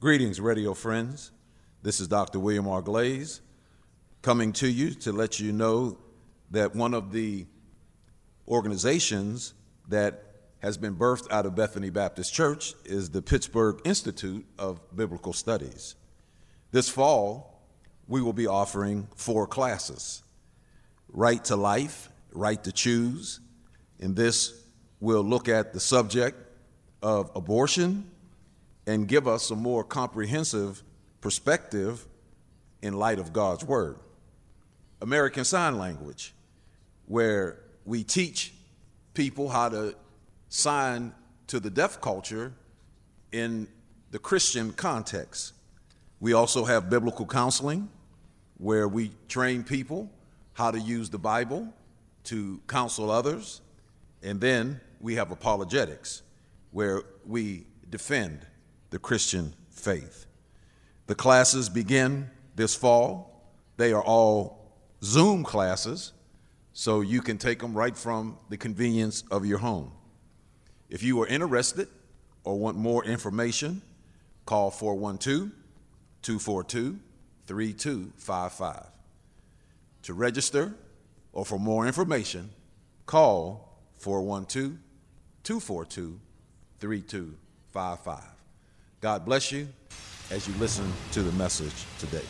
Greetings, radio friends. This is Dr. William R. Glaze coming to you to let you know that one of the organizations that has been birthed out of Bethany Baptist Church is the Pittsburgh Institute of Biblical Studies. This fall, we will be offering 4 classes: Right to Life, Right to Choose. In this, we'll look at the subject of abortion and give us a more comprehensive perspective in light of God's Word. American Sign Language, where we teach people how to sign to the deaf culture in the Christian context. We also have biblical counseling, where we train people how to use the Bible to counsel others. And then we have apologetics, where we defend the Christian faith. The classes begin this fall. They are all Zoom classes, so you can take them right from the convenience of your home. If you are interested or want more information, call 412-242-3255. To register or for more information, call 412-242-3255. God bless you as you listen to the message today.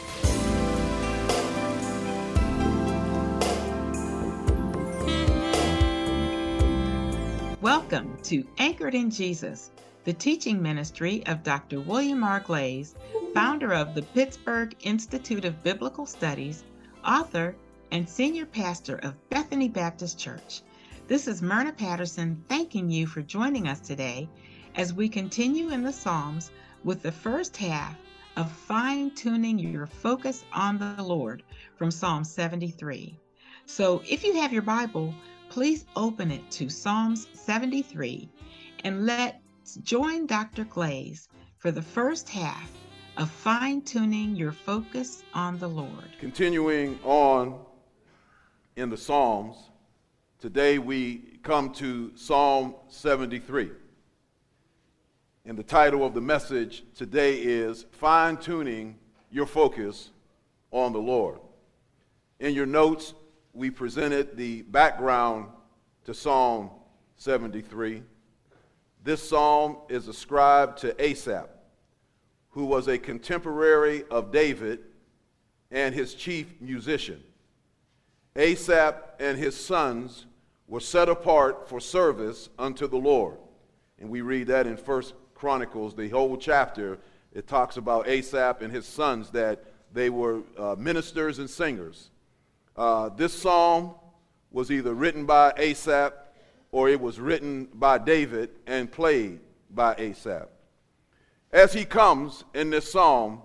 Welcome to Anchored in Jesus, the teaching ministry of Dr. William R. Glaze, founder of the Pittsburgh Institute of Biblical Studies, author, and senior pastor of Bethany Baptist Church. This is Myrna Patterson thanking you for joining us today as we continue in the Psalms with the first half of Fine-Tuning Your Focus on the Lord from Psalm 73. So if you have your Bible, please open it to Psalms 73 and let's join Dr. Glaze for the first half of Fine-Tuning Your Focus on the Lord. Continuing on in the Psalms, today we come to Psalm 73. And the title of the message today is Fine-Tuning Your Focus on the Lord. In your notes, we presented the background to Psalm 73. This psalm is ascribed to Asaph, who was a contemporary of David and his chief musician. Asaph and his sons were set apart for service unto the Lord. And we read that in 1 Chronicles, the whole chapter. It talks about Asaph and his sons, that they were ministers and singers. This psalm was either written by Asaph or it was written by David and played by Asaph. As he comes in this psalm,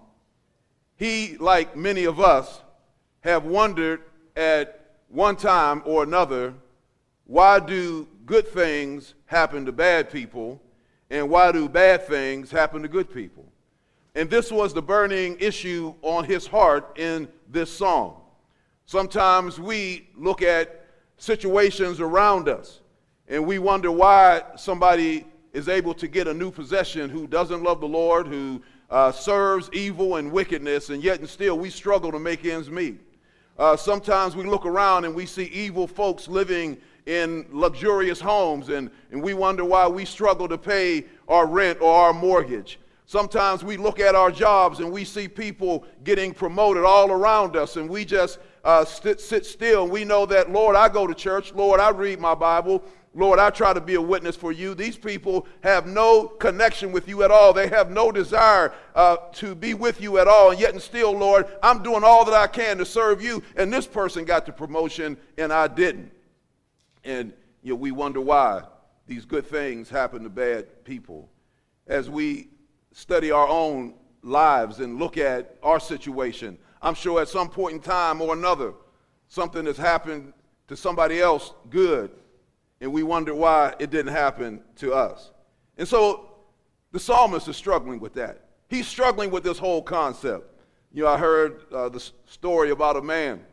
he, like many of us, have wondered at one time or another, why do good things happen to bad people, and why do bad things happen to good people? And this was the burning issue on his heart in this psalm. Sometimes we look at situations around us and we wonder why somebody is able to get a new possession who doesn't love the Lord, who serves evil and wickedness, and yet and still we struggle to make ends meet. Sometimes we look around and we see evil folks living in luxurious homes, and we wonder why we struggle to pay our rent or our mortgage. Sometimes we look at our jobs and we see people getting promoted all around us, and we just sit still, and we know that, Lord, I go to church, Lord, I read my Bible, Lord, I try to be a witness for you. These people have no connection with you at all. They have no desire to be with you at all, and yet and still, Lord, I'm doing all that I can to serve you, and this person got the promotion and I didn't. And we wonder why these good things happen to bad people. As we study our own lives and look at our situation, I'm sure at some point in time or another, something has happened to somebody else good, and we wonder why it didn't happen to us. And so the psalmist is struggling with that. He's struggling with this whole concept. I heard the story about a man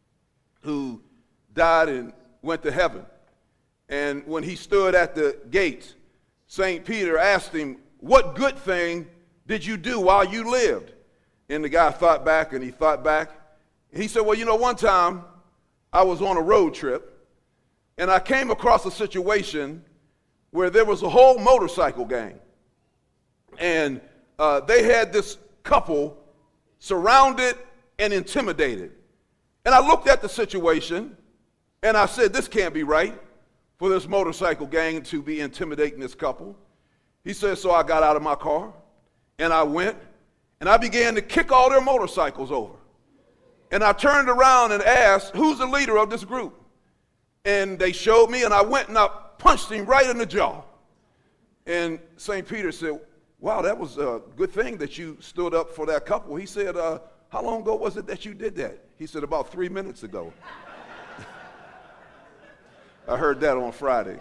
who died and went to heaven. And when he stood at the gates, St. Peter asked him, what good thing did you do while you lived? And the guy thought back and he thought back. He said, well, you know, one time I was on a road trip and I came across a situation where there was a whole motorcycle gang. And they had this couple surrounded and intimidated. And I looked at the situation and I said, this can't be right for this motorcycle gang to be intimidating this couple. He said, so I got out of my car and I went and I began to kick all their motorcycles over. And I turned around and asked, who's the leader of this group? And they showed me, and I went and I punched him right in the jaw. And St. Peter said, wow, that was a good thing that you stood up for that couple. He said, how long ago was it that you did that? He said, about 3 minutes ago. I heard that on Friday.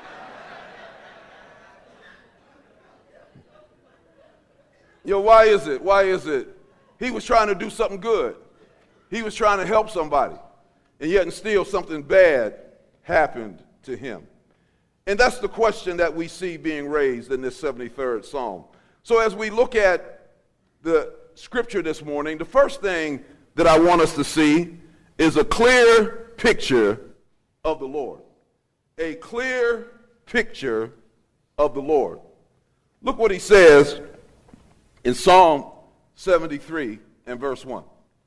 You know, why is it? Why is it? He was trying to do something good. He was trying to help somebody, and yet and still something bad happened to him. And that's the question that we see being raised in this 73rd Psalm. So as we look at the scripture this morning, the first thing that I want us to see is a clear picture of the Lord. A clear picture of the Lord. Look what he says in Psalm 73 and verse 1.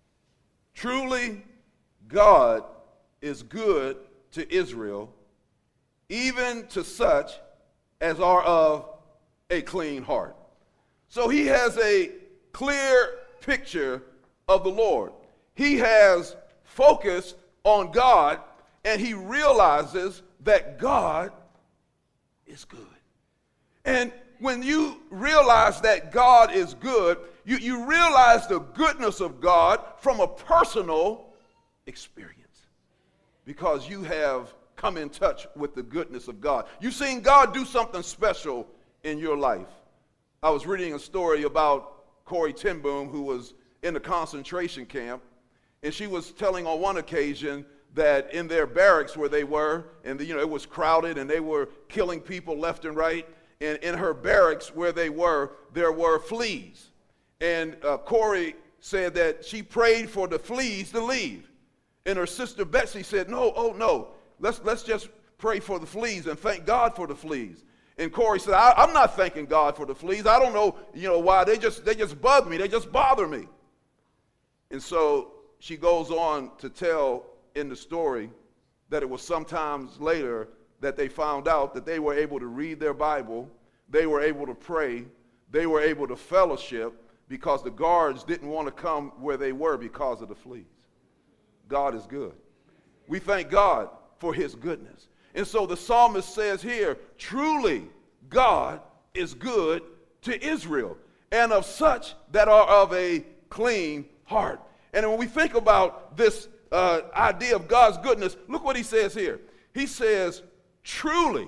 Truly, God is good to Israel, even to such as are of a clean heart. So he has a clear picture of the Lord. He has focused on God, and he realizes that God is good. And when you realize that God is good, you realize the goodness of God from a personal experience, because you have come in touch with the goodness of God. You've seen God do something special in your life. I was reading a story about Corrie ten Boom, who was in a concentration camp, and she was telling on one occasion that in their barracks where they were, and it was crowded and they were killing people left and right, and in her barracks where they were, there were fleas. And Corrie said that she prayed for the fleas to leave. And her sister Betsy said, no, let's just pray for the fleas and thank God for the fleas. And Corrie said, I'm not thanking God for the fleas. I don't know, why. They just bug me. They just bother me. And so she goes on to tell in the story that it was sometimes later that they found out that they were able to read their Bible, they were able to pray, they were able to fellowship, because the guards didn't want to come where they were because of the fleas. God is good. We thank God for his goodness. And so the psalmist says here, truly God is good to Israel, and of such that are of a clean heart. And when we think about this idea of God's goodness, look what he says here. He says, truly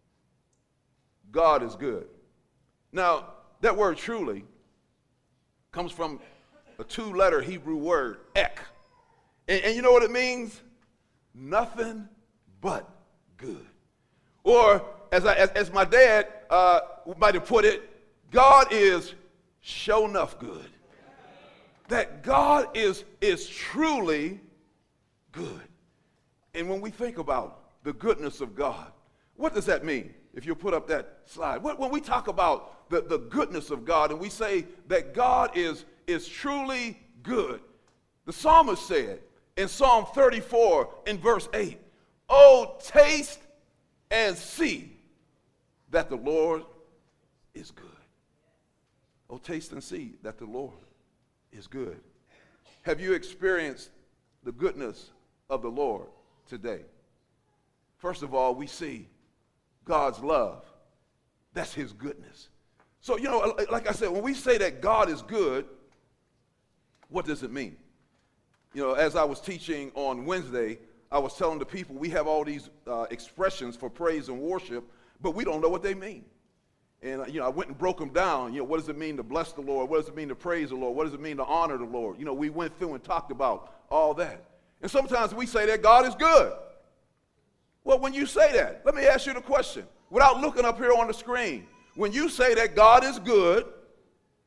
God is good. Now, that word truly comes from a two-letter Hebrew word, ek. And you know what it means? Nothing but good. Or, as my dad might have put it, God is sure enough good. That God is truly good. And when we think about the goodness of God, what does that mean? If you'll put up that slide. When we talk about the goodness of God and we say that God is truly good, the psalmist said in Psalm 34 in verse 8, oh, taste and see that the Lord is good. Oh, taste and see that the Lord is good. Have you experienced the goodness of the Lord today? First of all, we see God's love. That's his goodness. So, like I said, when we say that God is good, what does it mean? As I was teaching on Wednesday, I was telling the people we have all these expressions for praise and worship, but we don't know what they mean. And, I went and broke them down. What does it mean to bless the Lord? What does it mean to praise the Lord? What does it mean to honor the Lord? We went through and talked about all that. And sometimes we say that God is good. Well, when you say that, let me ask you the question, without looking up here on the screen. When you say that God is good,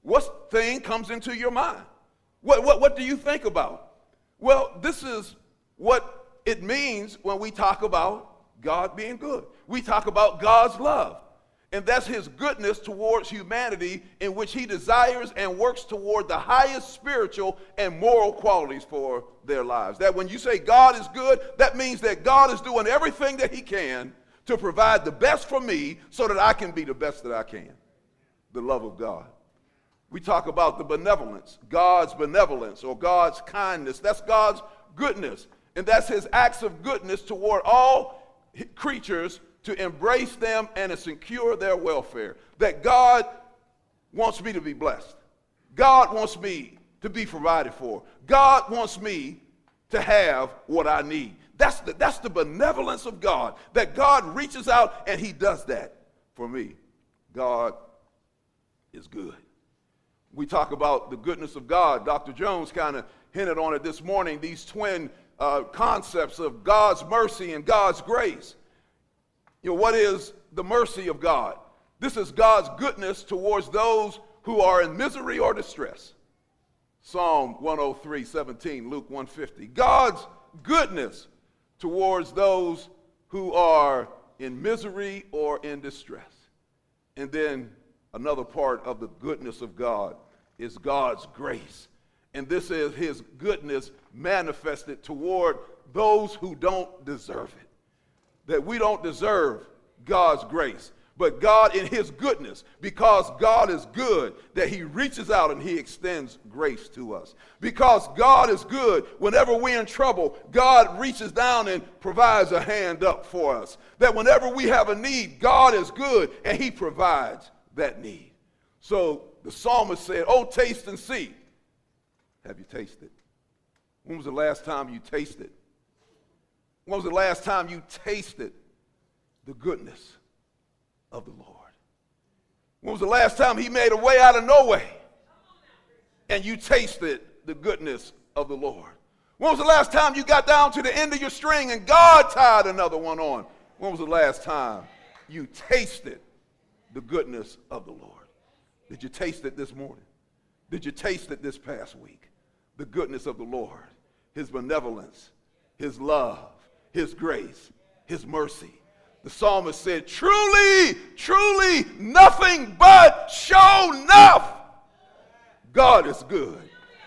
what thing comes into your mind? What do you think about? Well, this is what it means when we talk about God being good. We talk about God's love. And that's his goodness towards humanity, in which he desires and works toward the highest spiritual and moral qualities for their lives. That when you say God is good, that means that God is doing everything that he can to provide the best for me so that I can be the best that I can. The love of God. We talk about the benevolence, God's benevolence or God's kindness. That's God's goodness. And that's his acts of goodness toward all creatures to embrace them and to secure their welfare. That God wants me to be blessed. God wants me to be provided for. God wants me to have what I need. That's the benevolence of God, that God reaches out and he does that for me. God is good. We talk about the goodness of God. Dr. Jones kind of hinted on it this morning, these twin concepts of God's mercy and God's grace. You know, what is the mercy of God? This is God's goodness towards those who are in misery or distress. Psalm 103:17, Luke 150. God's goodness towards those who are in misery or in distress. And then another part of the goodness of God is God's grace. And this is his goodness manifested toward those who don't deserve it. That we don't deserve God's grace. But God in his goodness, because God is good, that he reaches out and he extends grace to us. Because God is good, whenever we're in trouble, God reaches down and provides a hand up for us. That whenever we have a need, God is good and he provides that need. So the psalmist said, oh, taste and see. Have you tasted? When was the last time you tasted? When was the last time you tasted the goodness of the Lord? When was the last time he made a way out of no way and you tasted the goodness of the Lord? When was the last time you got down to the end of your string and God tied another one on? When was the last time you tasted the goodness of the Lord? Did you taste it this morning? Did you taste it this past week? The goodness of the Lord, his benevolence, his love, his grace, his mercy. The psalmist said, truly, truly, nothing but show enough. God is good.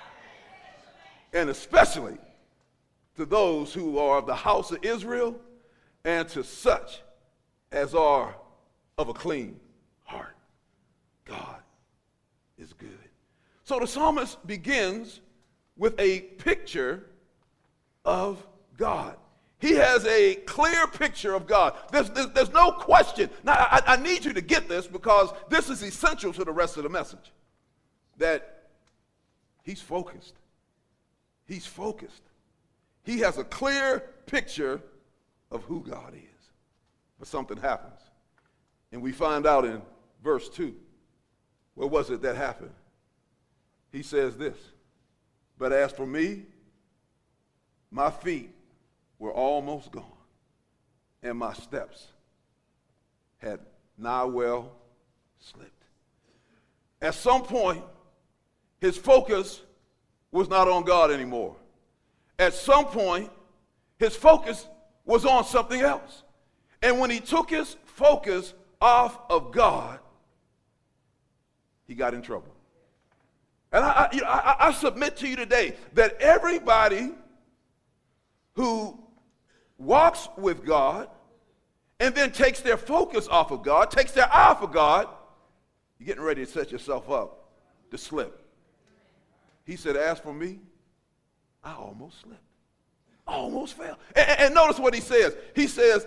And especially to those who are of the house of Israel and to such as are of a clean heart. God is good. So the psalmist begins with a picture of God. He has a clear picture of God. There's no question. Now, I need you to get this because this is essential to the rest of the message. That he's focused. He's focused. He has a clear picture of who God is. But something happens. And we find out in verse 2. Where was it that happened? He says this, but as for me, my feet were almost gone, and my steps had nigh well slipped. At some point, his focus was not on God anymore. At some point, his focus was on something else. And when he took his focus off of God, he got in trouble. And I submit to you today that everybody who walks with God and then takes their focus off of God, takes their eye off of God, you're getting ready to set yourself up to slip. He said, as for me, I almost slipped. I almost fell. And notice what he says. He says,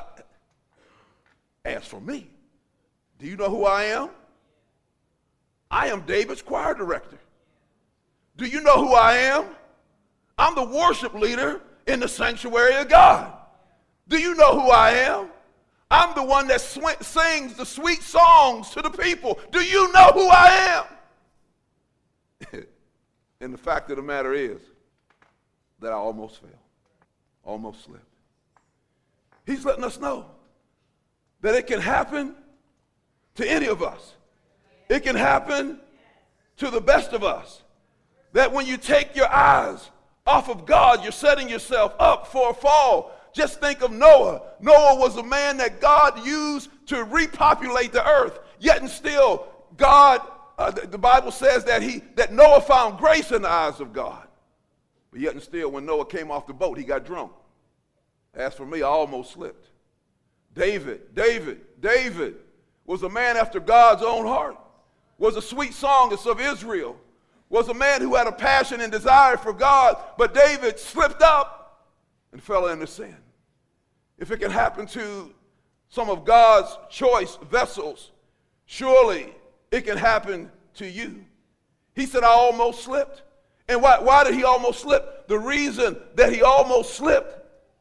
as for me, do you know who I am? I am David's choir director. Do you know who I am? I'm the worship leader in the sanctuary of God. Do you know who I am? I'm the one that sings the sweet songs to the people. Do you know who I am? And the fact of the matter is that I almost fell, almost slipped. He's letting us know that it can happen to any of us. It can happen to the best of us that when you take your eyes off of God, you're setting yourself up for a fall. Just think of Noah. Noah was a man that God used to repopulate the earth, yet and still God, the Bible says that Noah found grace in the eyes of God. But yet and still, when Noah came off the boat, he got drunk. As for me, I almost slipped. David was a man after God's own heart, was a sweet songist of Israel, was a man who had a passion and desire for God, but David slipped up and fell into sin. If it can happen to some of God's choice vessels, surely it can happen to you. He said, I almost slipped. And why did he almost slip? The reason that he almost slipped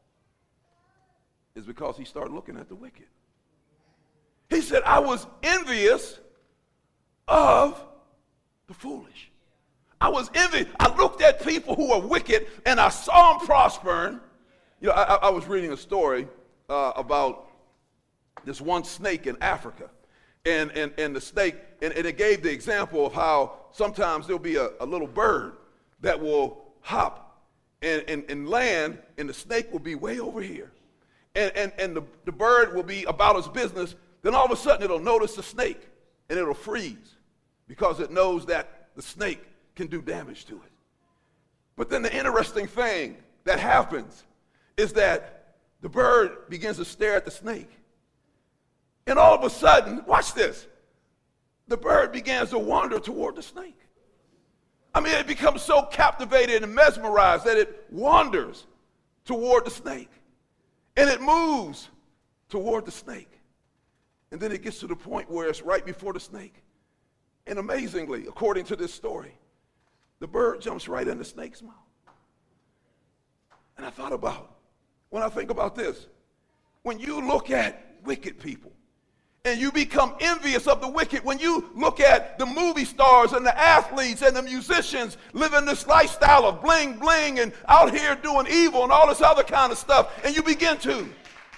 is because he started looking at the wicked. He said, I was envious of the foolish. I was envious. I looked at people who were wicked and I saw them prospering. You know, I was reading a story about this one snake in Africa. And the snake, and it gave the example of how sometimes there'll be a little bird that will hop and land, and the snake will be way over here. And the bird will be about its business. Then all of a sudden it'll notice the snake and it'll freeze because it knows that the snake can do damage to it. But then the interesting thing that happens is that the bird begins to stare at the snake. And all of a sudden, watch this, the bird begins to wander toward the snake. I mean, it becomes so captivated and mesmerized that it wanders toward the snake. And it moves toward the snake. And then it gets to the point where it's right before the snake. And amazingly, according to this story, the bird jumps right in the snake's mouth. And I thought about, when I think about this, when you look at wicked people, and you become envious of the wicked, when you look at the movie stars and the athletes and the musicians living this lifestyle of bling bling and out here doing evil and all this other kind of stuff, and you begin to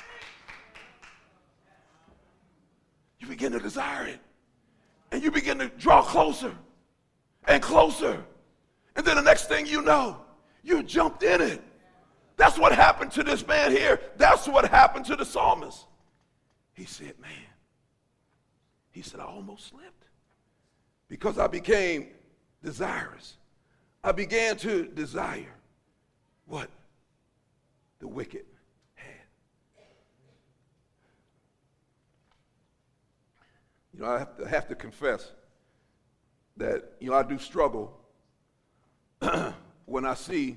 desire it, and you begin to draw closer and closer, and then the next thing you know, you jumped in it. That's what happened to this man here. That's what happened to the psalmist. He said, man, he said, I almost slipped because I became desirous. I began to desire what the wicked had. You know, I have to confess that, you know, I do struggle when I see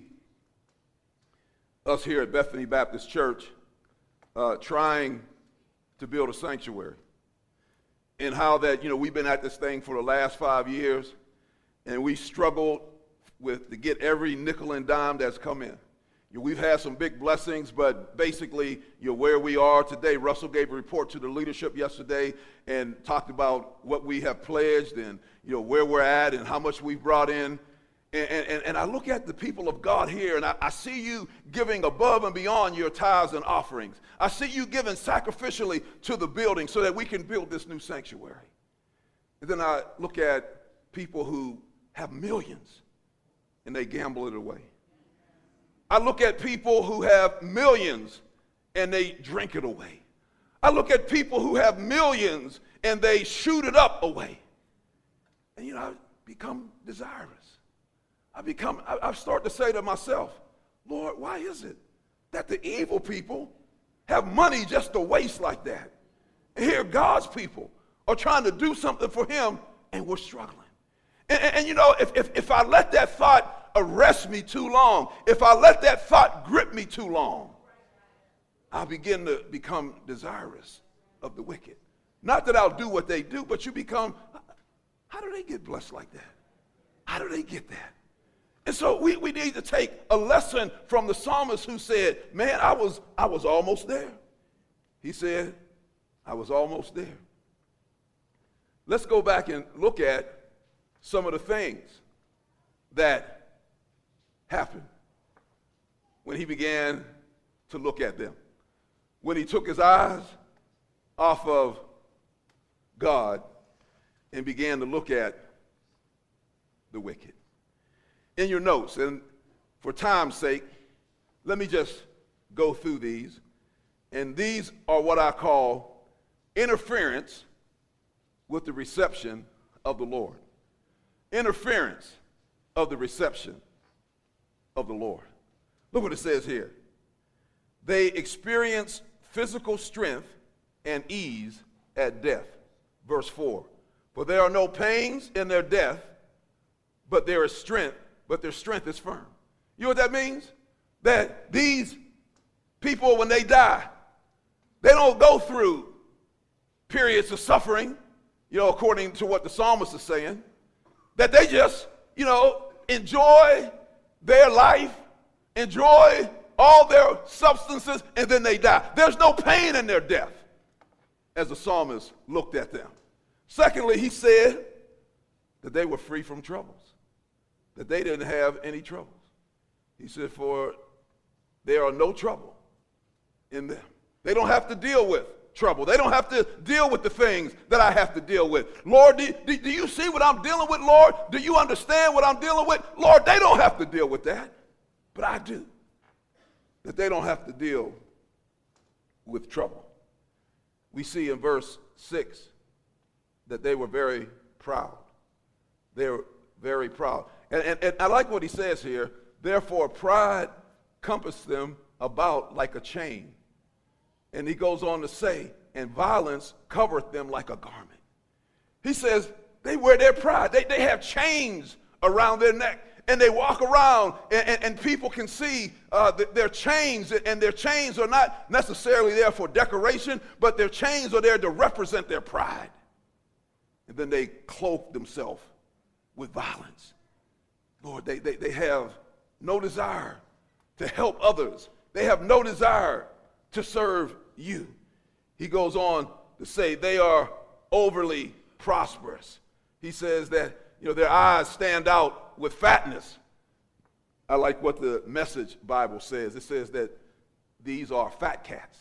us here at Bethany Baptist Church trying to build a sanctuary. And how that, you know, we've been at this thing for the last 5 years, and we struggled to get every nickel and dime that's come in. You know, we've had some big blessings, but basically, you know, where we are today, Russell gave a report to the leadership yesterday and talked about what we have pledged and, you know, where we're at and how much we've brought in. And I look at the people of God here, and I see you giving above and beyond your tithes and offerings. I see you giving sacrificially to the building so that we can build this new sanctuary. And then I look at people who have millions, and they gamble it away. I look at people who have millions, and they drink it away. I look at people who have millions, and they shoot it up away. And, you know, I become desirous. I start to say to myself, Lord, why is it that the evil people have money just to waste like that? And here God's people are trying to do something for him, and we're struggling. And you know, if I let that thought arrest me too long, if I let that thought grip me too long, I'll begin to become desirous of the wicked. Not that I'll do what they do, but you become, how do they get blessed like that? How do they get that? And so we need to take a lesson from the psalmist who said, man, I was almost there. He said, I was almost there. Let's go back and look at some of the things that happened when he began to look at them. When he took his eyes off of God and began to look at the wicked. In your notes, and for time's sake, let me just go through these. And these are what I call interference with the reception of the Lord. Interference of the reception of the Lord. Look what it says here. They experience physical strength and ease at death. Verse 4. For there are no pains in their death, but there is strength, but their strength is firm. You know what that means? That these people, when they die, they don't go through periods of suffering, according to what the psalmist is saying, that they just, enjoy their life, enjoy all their substances, and then they die. There's no pain in their death, as the psalmist looked at them. Secondly, he said that they were free from troubles, that they didn't have any troubles. He said, for there are no trouble in them. They don't have to deal with trouble. They don't have to deal with the things that I have to deal with. Lord, do you see what I'm dealing with, Lord? Do you understand what I'm dealing with? Lord, they don't have to deal with that, but I do. That they don't have to deal with trouble. We see in verse 6 that they were very proud. They were very proud. And I like what he says here. Therefore, pride compassed them about like a chain. And he goes on to say, and violence covered them like a garment. He says they wear their pride. They have chains around their neck. And they walk around, and people can see their chains, and their chains are not necessarily there for decoration, but their chains are there to represent their pride. And then they cloak themselves with violence. Lord, they have no desire to help others. They have no desire to serve you. He goes on to say they are overly prosperous. He says that their eyes stand out with fatness. I like what the Message Bible says. It says that these are fat cats,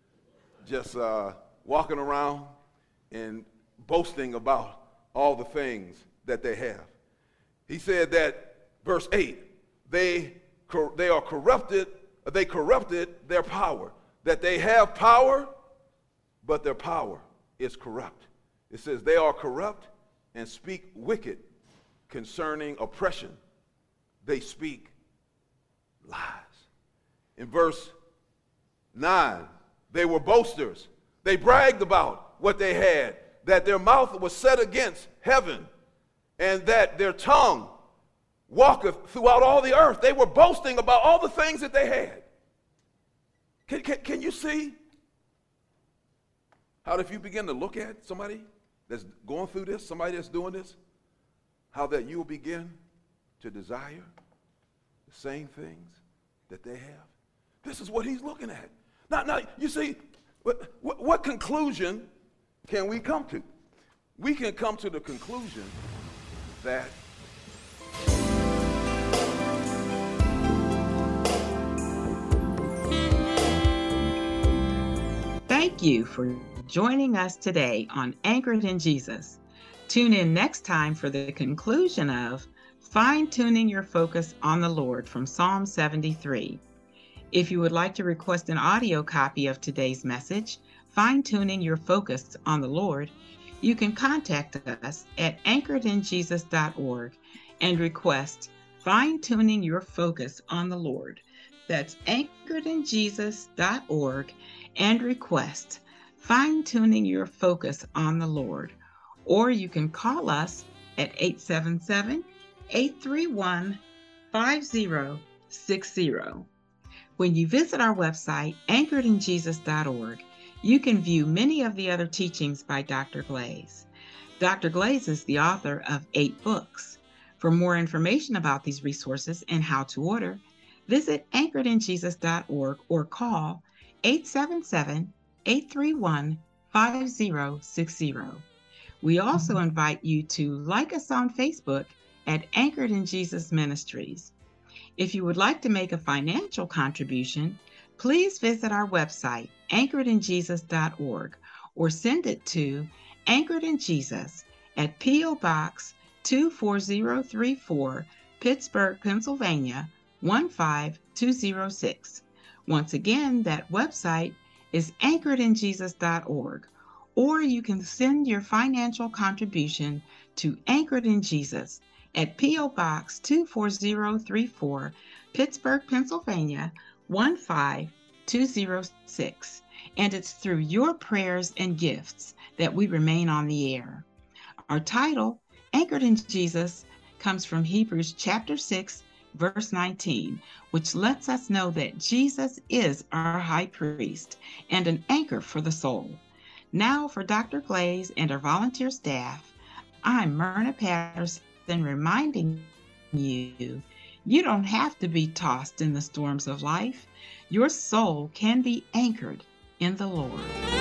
just walking around and boasting about all the things that they have. He said that, verse 8, they are corrupted, they corrupted their power. That they have power, but their power is corrupt. It says they are corrupt and speak wicked concerning oppression. They speak lies. In verse 9, they were boasters. They bragged about what they had, that their mouth was set against heaven, and that their tongue walketh throughout all the earth. They were boasting about all the things that they had. Can you see how if you begin to look at somebody that's going through this, somebody that's doing this, how that you will begin to desire the same things that they have? This is what he's looking at. Now you see, what conclusion can we come to? We can come to the conclusion that Thank you for joining us today on Anchored in Jesus. Tune in next time for the conclusion of Fine-Tuning Your Focus on the Lord from Psalm 73. If you would like to request an audio copy of today's message, Fine-Tuning Your Focus on the Lord, you can contact us at anchoredinjesus.org and request Fine-Tuning Your Focus on the Lord. That's anchoredinjesus.org and request Fine-Tuning Your Focus on the Lord. Or you can call us at 877-831-5060. When you visit our website, anchoredinjesus.org, you can view many of the other teachings by Dr. Glaze. Dr. Glaze is the author of 8 books. For more information about these resources and how to order, visit anchoredinjesus.org or call 877-831-5060. We also invite you to like us on Facebook at Anchored in Jesus Ministries. If you would like to make a financial contribution, please visit our website, anchoredinjesus.org, or send it to Anchored in Jesus at P.O. Box 24034, Pittsburgh, Pennsylvania 15206. Once again, that website is anchoredinjesus.org, or you can send your financial contribution to Anchored in Jesus at P.O. Box 24034, Pittsburgh, Pennsylvania 15206. And it's through your prayers and gifts that we remain on the air. Our title, Anchored in Jesus, comes from Hebrews chapter 6, verse 19, which lets us know that Jesus is our high priest and an anchor for the soul. Now for Dr. Glaze and our volunteer staff, I'm Myrna Patterson, reminding you, you don't have to be tossed in the storms of life. Your soul can be anchored in the Lord.